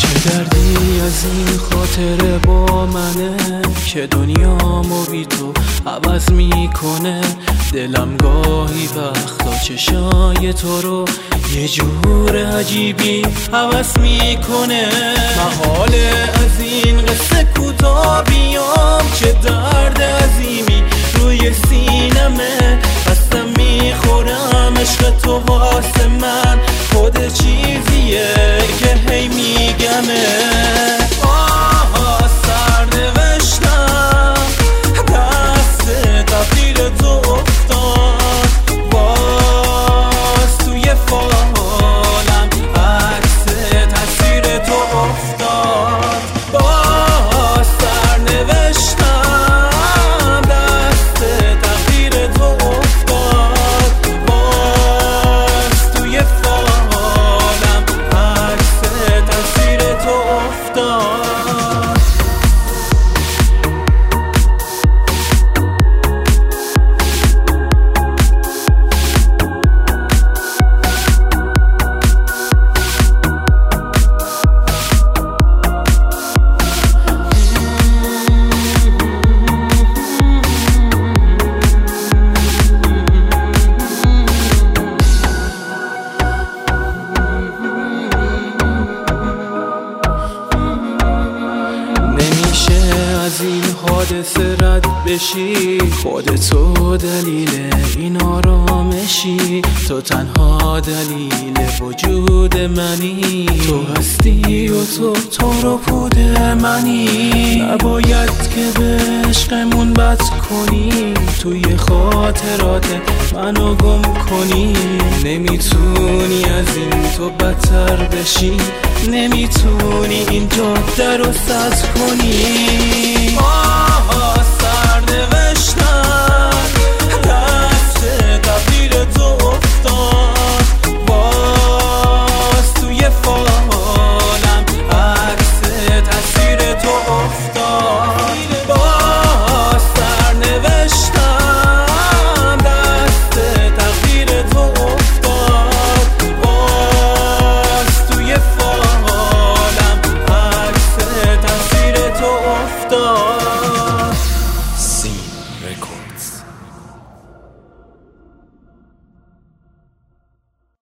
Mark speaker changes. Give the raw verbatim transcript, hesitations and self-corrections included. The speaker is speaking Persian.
Speaker 1: چه دردی از این خاطره با منه که دنیامو بی تو عوض میکنه. دلم گاهی وقتا چشای تو رو یه جور عجیبی عوض میکنه. محاله از این قصه کوتاه بیام، چه درد عظیمی روی سینمه. قسم میخورم عشق تو واسه من خود چیزیه که هی میگمه. آها سرنوشتم دست تقدیر تو افتاد، باز توی فالم عکس تصویر تو افتاد. باز سرنوشتم دست تقدیر تو افتاد، باز توی فالم عکس تصویر تو افتاد. از این حادثه رد بشی، خودتو دلیل این آرامشی. تو تنها دلیل وجود منی، تو هستی و تو تو رو پود منی. نباید که به عشقمون بد کنی، توی خاطرات منو گم کنی. نمیتونی از این تو بدتر بشی، نمیتونی این جاده رو سد کنی. آه